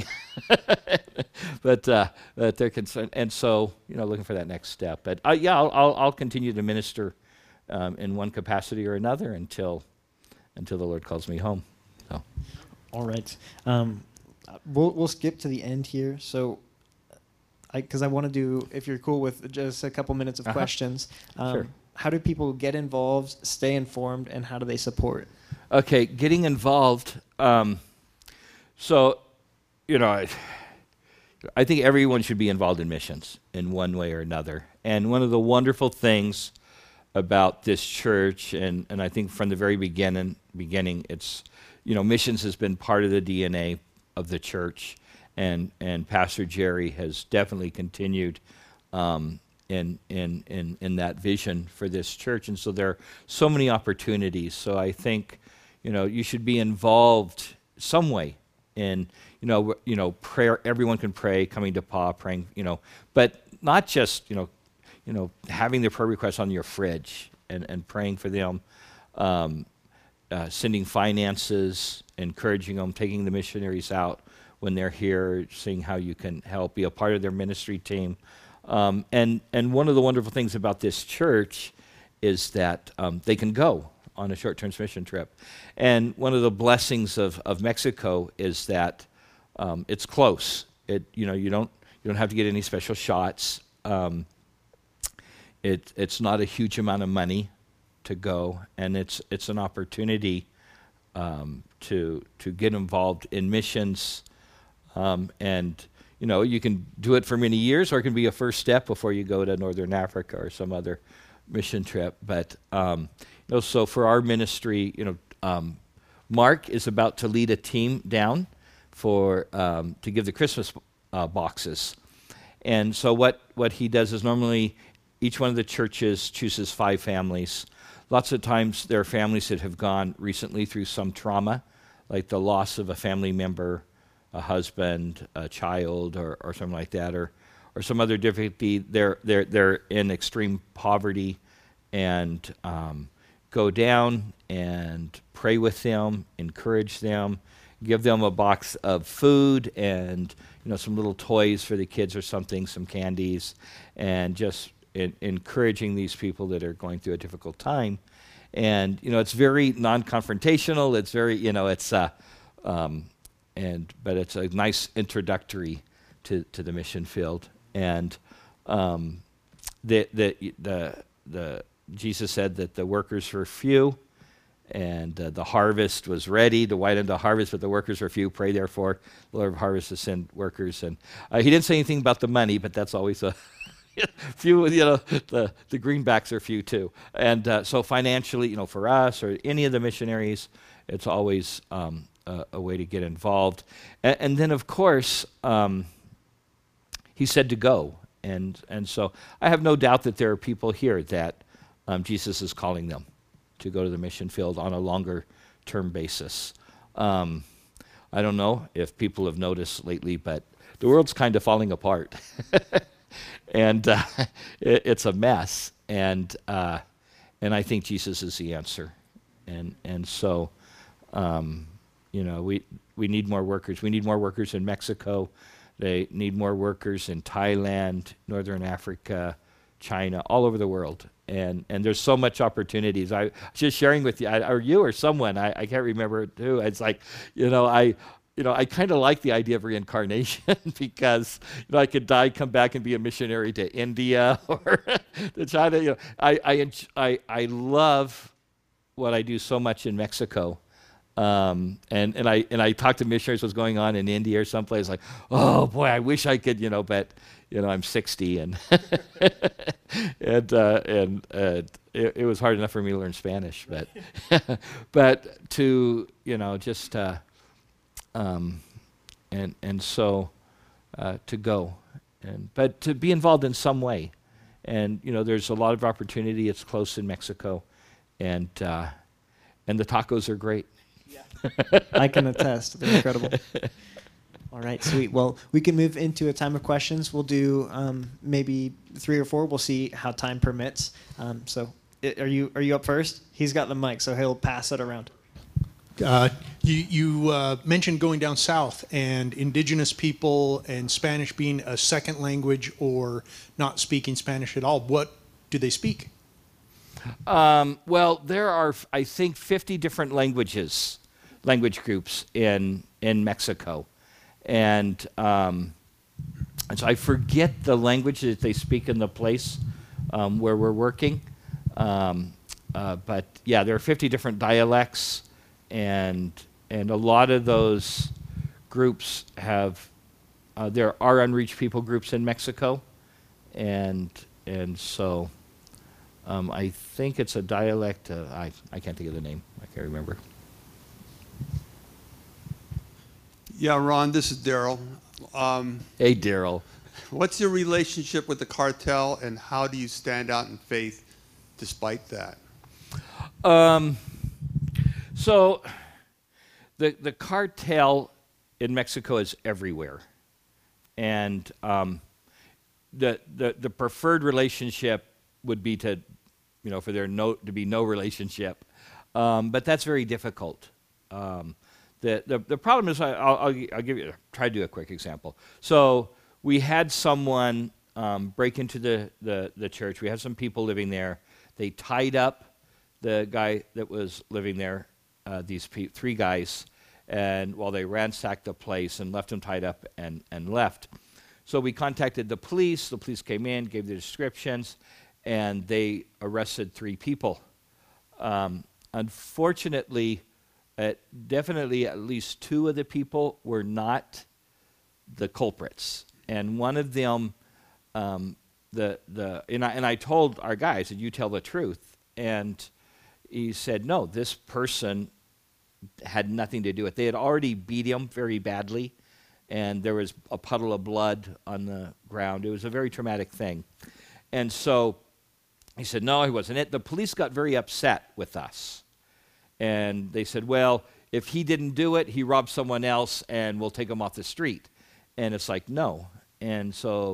but uh, but they're concerned, and so, you know, looking for that next step. But uh, yeah, I'll, I'll I'll continue to minister um, in one capacity or another until until the Lord calls me home. So, all right, um, we'll we'll skip to the end here. So. Because I, I want to do, if you're cool with just a couple minutes of uh-huh. questions. Um, sure. How do people get involved, stay informed, and how do they support? Okay, getting involved. Um, so, you know, I, I think everyone should be involved in missions in one way or another. And one of the wonderful things about this church, and, and I think from the very beginning, beginning, it's, you know, missions has been part of the D N A of the church. And and Pastor Jerry has definitely continued um, in, in in in that vision for this church, and so there are so many opportunities. So I think, you know, you should be involved some way in, you know, you know, prayer. Everyone can pray, coming to Pa, praying, you know, but not just, you know, you know, having their prayer requests on your fridge and, and praying for them, um, uh, sending finances, encouraging them, taking the missionaries out when they're here, seeing how you can help, be a part of their ministry team. Um, and, and one of the wonderful things about this church is that um, they can go on a short-term mission trip. And one of the blessings of, of Mexico is that um, it's close. It, you know, you don't, you don't have to get any special shots. Um, it, it's not a huge amount of money to go, and it's, it's an opportunity um, to, to get involved in missions. Um, and, you know, you can do it for many years, or it can be a first step before you go to Northern Africa or some other mission trip. But, um, you know, so for our ministry, you know, um, Mark is about to lead a team down for um, to give the Christmas uh, boxes. And so what, what he does is normally each one of the churches chooses five families. Lots of times there are families that have gone recently through some trauma, like the loss of a family member, a husband, a child, or, or something like that, or or some other difficulty, they're they're they're in extreme poverty, and um, go down and pray with them, encourage them, give them a box of food and, you know, some little toys for the kids or something, some candies, and just in, encouraging these people that are going through a difficult time. And, you know, it's very non-confrontational. It's very, you know, it's, uh, um, and but it's a nice introductory to, to the mission field. And um, the, the, the, the, Jesus said that the workers were few, and uh, the harvest was ready to white unto harvest, but the workers were few. Pray therefore, the Lord of harvest to send workers. And uh, he didn't say anything about the money, but that's always a few. You know, the the greenbacks are few too. And uh, so financially, you know, for us or any of the missionaries, it's always um, a, a way to get involved. And, and then, of course, um, he said to go. And and so I have no doubt that there are people here that um, Jesus is calling them to go to the mission field on a longer term basis. Um, I don't know if people have noticed lately, but the world's kind of falling apart. and uh, it, it's a mess. And uh, and I think Jesus is the answer. And and so, um, you know, we, we need more workers. We need more workers in Mexico. They need more workers in Thailand, Northern Africa, China, all over the world. And and there's so much opportunities. I just sharing with you, I, or you or someone, I, I can't remember who. It's like, you know, I, you know, I kind of like the idea of reincarnation because, you know, I could die, come back, and be a missionary to India or to China. You know, I I I I love what I do so much in Mexico. Um, and, and I and I talked to missionaries what's going on in India or someplace, like, oh boy, I wish I could, you know, but you know, I'm sixty and and uh, and uh, it, it was hard enough for me to learn Spanish, but but to, you know, just uh, um, and and so uh, to go and but to be involved in some way, and you know, there's a lot of opportunity. It's close in Mexico, and uh, and the tacos are great. Yeah. I can attest. They're incredible. All right, sweet. Well, we can move into a time of questions. We'll do um, maybe three or four. We'll see how time permits. Um, so I- are you are you up first? He's got the mic, so he'll pass it around. Uh, you you uh, mentioned going down south and indigenous people and Spanish being a second language or not speaking Spanish at all. What do they speak? Um, well, there are, I think, fifty different languages, language groups in in Mexico, and um, and so I forget the language that they speak in the place um, where we're working, um, uh, but yeah, there are fifty different dialects, and and a lot of those groups have uh, there are unreached people groups in Mexico, and and so. Um, I think it's a dialect. Uh, I I can't think of the name. I can't remember. Yeah, Ron, this is Daryl. Um, Hey, Daryl. what's your relationship with the cartel, and how do you stand out in faith despite that? Um, so the the cartel in Mexico is everywhere, and um, the the the preferred relationship would be to, you know, for there no to be no relationship, um, but that's very difficult. Um, the, the the problem is I, I'll, I'll I'll give you try to do a quick example. So we had someone um, break into the, the the church. We had some people living there. They tied up the guy that was living there. Uh, these pe- three guys, and while they ransacked the place and left him tied up and and left. So we contacted the police. The police came in, gave the descriptions, and they arrested three people. Um, unfortunately, uh, definitely at least two of the people were not the culprits, and one of them, um, the the and I, and I told our guys, "Did you tell the truth?" And he said, "No, this person had nothing to do with it. They had already beat him very badly, and there was a puddle of blood on the ground. It was a very traumatic thing." And so he said, "No, he wasn't it." The police got very upset with us. And they said, "Well, if he didn't do it, he robbed someone else, and we'll take him off the street." And it's like, no. And so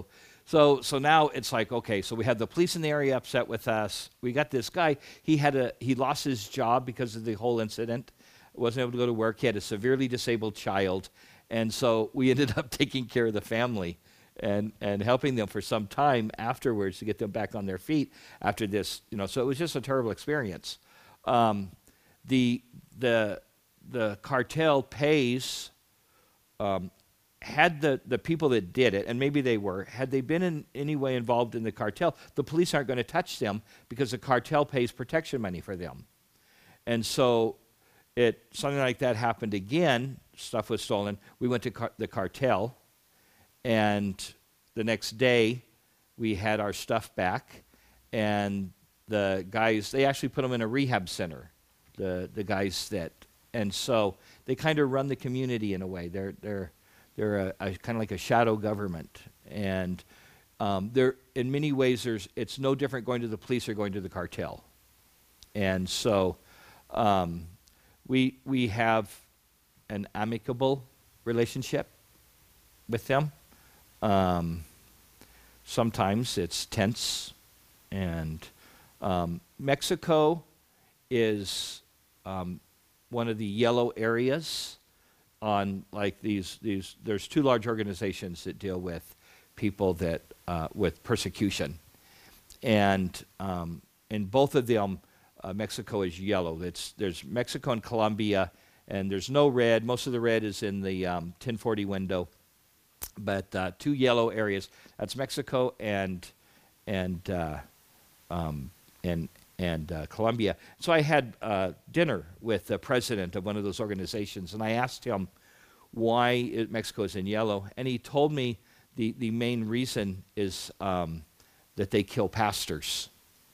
So so now it's like, okay, so we had the police in the area upset with us. We got this guy. He had a he lost his job because of the whole incident. Wasn't able to go to work. He had a severely disabled child, and so we ended up taking care of the family and and helping them for some time afterwards to get them back on their feet after this. You know, so it was just a terrible experience. Um, the the the cartel pays. Um, had the, the people that did it, and maybe they were, had they been in any way involved in the cartel, the police aren't going to touch them because the cartel pays protection money for them. And so it something like that happened again, stuff was stolen. We went to car- the cartel, and the next day we had our stuff back, and the guys, they actually put them in a rehab center, the, the guys that, and so they kind of run the community in a way. They're, they're, They're a, a kind of like a shadow government, and um, they're in many ways. There's it's no different going to the police or going to the cartel, and so um, we we have an amicable relationship with them. Um, sometimes it's tense, and um, Mexico is um, one of the yellow areas. On like these, these, there's two large organizations that deal with people that uh, with persecution, and um, in both of them, uh, Mexico is yellow. It's there's Mexico and Colombia, and there's no red. Most of the red is in the um, ten forty window, but uh, two yellow areas. That's Mexico and and uh, um, and and uh, Colombia. So I had uh, dinner with the president of one of those organizations, and I asked him why it, Mexico is in yellow, and he told me the, the main reason is um, that they kill pastors.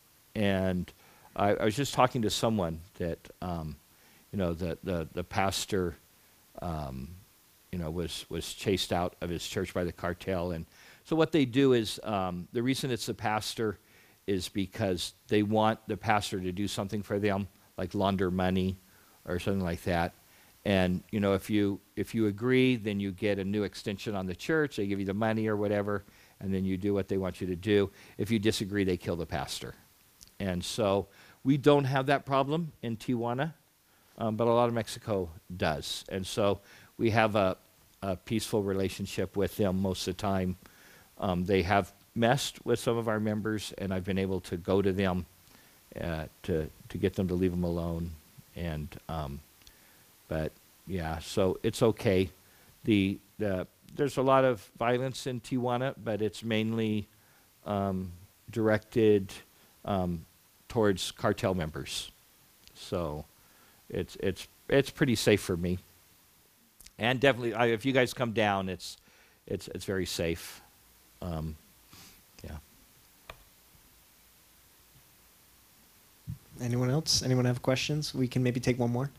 And I, I was just talking to someone that, um, you know, the, the, the pastor, um, you know, was, was chased out of his church by the cartel. And so what they do is, um, the reason it's the pastor is because they want the pastor to do something for them, like launder money or something like that. And, you know, if you if you agree, then you get a new extension on the church. They give you the money or whatever, and then you do what they want you to do. If you disagree, they kill the pastor. And so we don't have that problem in Tijuana, um, but a lot of Mexico does. And so we have a, a peaceful relationship with them most of the time. Um, they have messed with some of our members, and I've been able to go to them uh, to to get them to leave them alone. And um, but yeah, so it's okay. The the there's a lot of violence in Tijuana, but it's mainly um, directed um, towards cartel members. So it's it's it's pretty safe for me. And definitely, I, if you guys come down, it's it's it's very safe. Um, yeah. Anyone else? Anyone have questions? We can maybe take one more.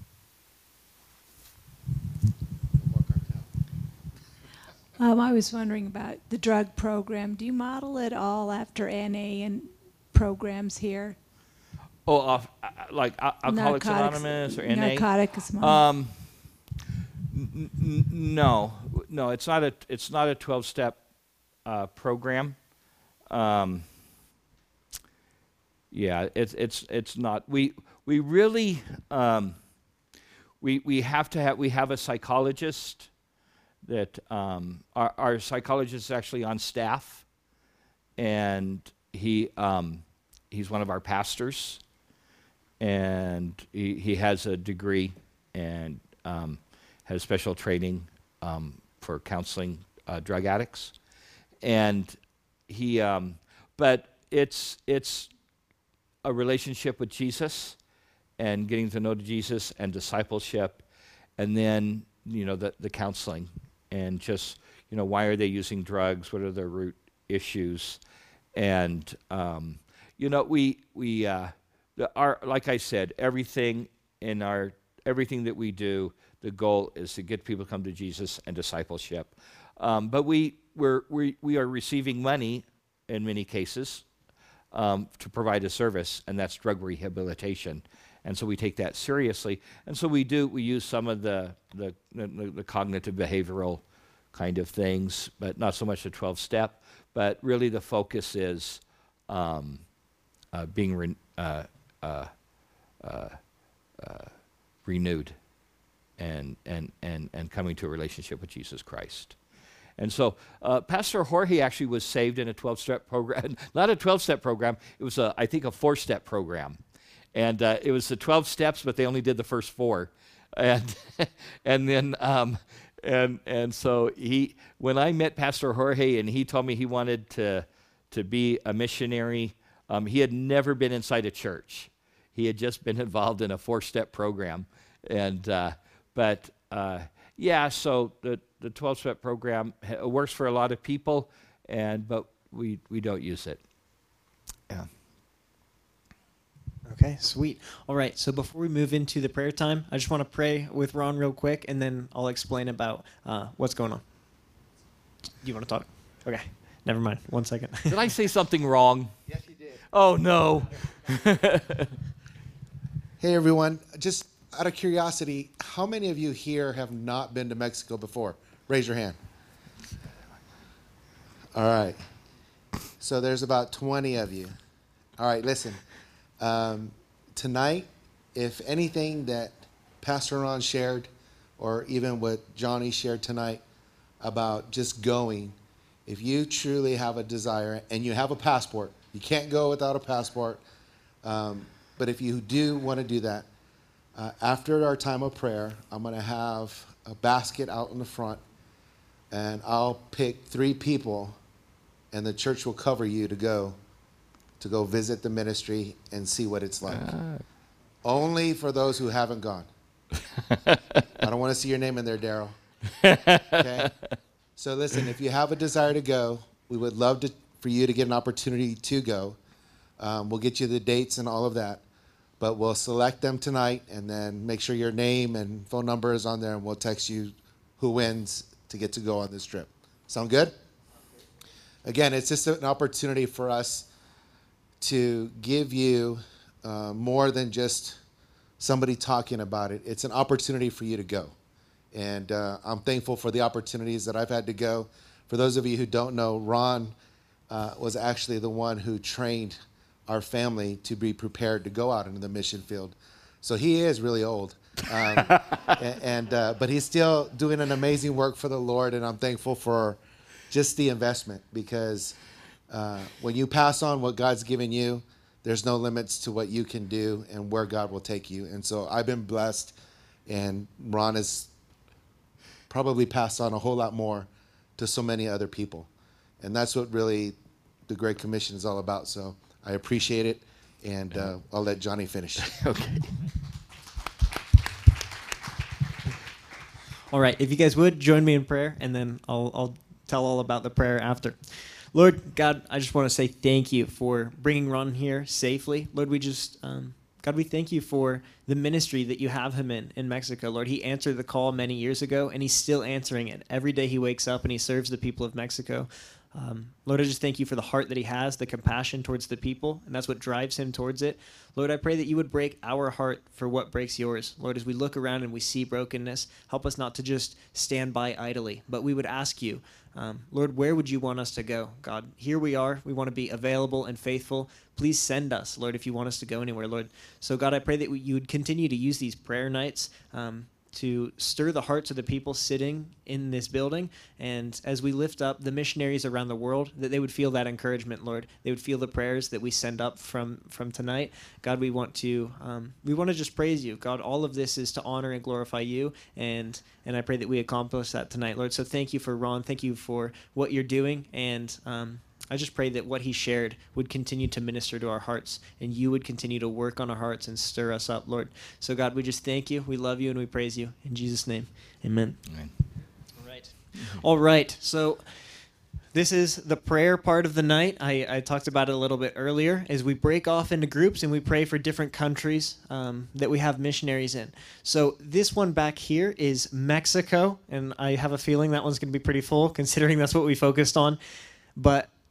Um, I was wondering about the drug program. Do you model it all after N A and programs here? Oh, uh, like uh, Alcoholics Narcotics- Anonymous or N A? Narcotics Anonymous. Um, n- n- no, no, it's not a it's not a twelve-step uh, program. Um, yeah, it's it's it's not. We we really um, we we have to have we have a psychologist that um, our our psychologist is actually on staff, and he um, he's one of our pastors, and he he has a degree and um, has special training um, for counseling uh, drug addicts, and he um, but it's it's a relationship with Jesus and getting to know Jesus and discipleship, and then you know the the counseling and just you know why are they using drugs, what are their root issues, and um, you know we we uh, the, our like I said, everything in our everything that we do, the goal is to get people to come to Jesus and discipleship. Um, but we we're, we we are receiving money in many cases um, to provide a service, and that's drug rehabilitation. And so we take that seriously. And so we do we use some of the the, the, the cognitive behavioral kind of things, but not so much the twelve-step. but really the focus is um, uh, being re- uh, uh, uh, uh, renewed and, and, and, and coming to a relationship with Jesus Christ. And so uh, Pastor Jorge actually was saved in a twelve-step program, not a twelve-step program, it was, a, I think, a four-step program. And uh, it was the twelve steps, but they only did the first four. And and then, um, and and so he, when I met Pastor Jorge and he told me he wanted to, to be a missionary, um, he had never been inside a church. He had just been involved in a four-step program. And, uh, but, uh, yeah, so the, the twelve-step program ha- works for a lot of people, and but we, we don't use it. Yeah. Okay, sweet. All right, so before we move into the prayer time, I just want to pray with Ron real quick, and then I'll explain about uh, what's going on. Do you want to talk? Okay, never mind. One second. Did I say something wrong? Yes, you did. Oh, no. Hey, everyone. Just out of curiosity, how many of you here have not been to Mexico before? Raise your hand. All right. So there's about twenty of you. All right, listen. Um, tonight, if anything that Pastor Ron shared, or even what Johnny shared tonight about just going, if you truly have a desire and you have a passport, you can't go without a passport, um, but if you do want to do that, uh, after our time of prayer, I'm going to have a basket out in the front, and I'll pick three people, and the church will cover you to go to go visit the ministry and see what it's like. Ah. Only for those who haven't gone. I don't want to see your name in there, Daryl. Okay? So listen, if you have a desire to go, we would love to, for you to get an opportunity to go. Um, we'll get you the dates and all of that. But we'll select them tonight and then make sure your name and phone number is on there, and we'll text you who wins to get to go on this trip. Sound good? Again, it's just an opportunity for us to give you uh, more than just somebody talking about it. It's an opportunity for you to go. And uh, I'm thankful for the opportunities that I've had to go. For those of you who don't know, Ron uh, was actually the one who trained our family to be prepared to go out into the mission field. So he is really old. Um, and, and uh, but he's still doing an amazing work for the Lord, and I'm thankful for just the investment, because Uh, when you pass on what God's given you, there's no limits to what you can do and where God will take you. And so I've been blessed, and Ron has probably passed on a whole lot more to so many other people. And that's what really the Great Commission is all about. So I appreciate it, and uh, I'll let Johnny finish. Okay. All right, if you guys would, join me in prayer, and then I'll, I'll tell all about the prayer after. Lord, God, I just want to say thank you for bringing Ron here safely. Lord, we just, um, God, we thank you for the ministry that you have him in in Mexico. Lord, he answered the call many years ago, and he's still answering it. Every day he wakes up and he serves the people of Mexico. Um, Lord, I just thank you for the heart that he has, the compassion towards the people, and that's what drives him towards it. Lord, I pray that you would break our heart for what breaks yours. Lord, as we look around and we see brokenness, help us not to just stand by idly, but we would ask you, um, Lord, where would you want us to go? God, here we are. We want to be available and faithful. Please send us, Lord, if you want us to go anywhere, Lord. So, God, I pray that you would continue to use these prayer nights um, to stir the hearts of the people sitting in this building, and as we lift up the missionaries around the world, that they would feel that encouragement, Lord. They would feel the prayers that we send up from from tonight. God, we want to um, we want to just praise you, God. All of this is to honor and glorify you, and and I pray that we accomplish that tonight, Lord. So thank you for Ron. Thank you for what you're doing, and um, I just pray that what he shared would continue to minister to our hearts, and you would continue to work on our hearts and stir us up, Lord. So, God, we just thank you, we love you, and we praise you. In Jesus' name, amen. Amen. All right. All right. So this is the prayer part of the night. I, I talked about it a little bit earlier, as we break off into groups and we pray for different countries um, that we have missionaries in. So this one back here is Mexico, and I have a feeling that one's going to be pretty full, considering that's what we focused on. But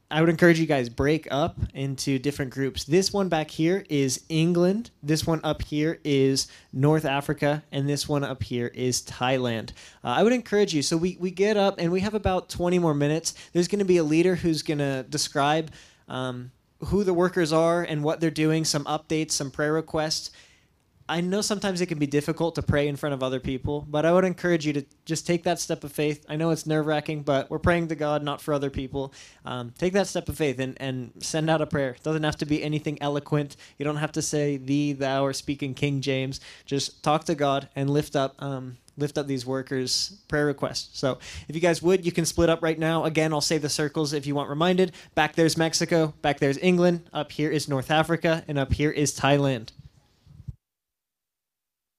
I would encourage you guys break up into different groups. This one back here is England. This one up here is North Africa, and this one up here is Thailand. Uh, I would encourage you. So we we get up and we have about twenty more minutes. There's going to be a leader who's going to describe um, who the workers are and what they're doing, some updates, some prayer requests. I know sometimes it can be difficult to pray in front of other people, but I would encourage you to just take that step of faith. I know it's nerve-wracking, but we're praying to God, not for other people. Um, take that step of faith and, and send out a prayer. It doesn't have to be anything eloquent. You don't have to say thee, thou, or speak in King James. Just talk to God and lift up um, lift up these workers' prayer requests. So if you guys would, you can split up right now. Again, I'll say the circles if you want reminded. Back there's Mexico. Back there's England. Up here is North Africa. And up here is Thailand.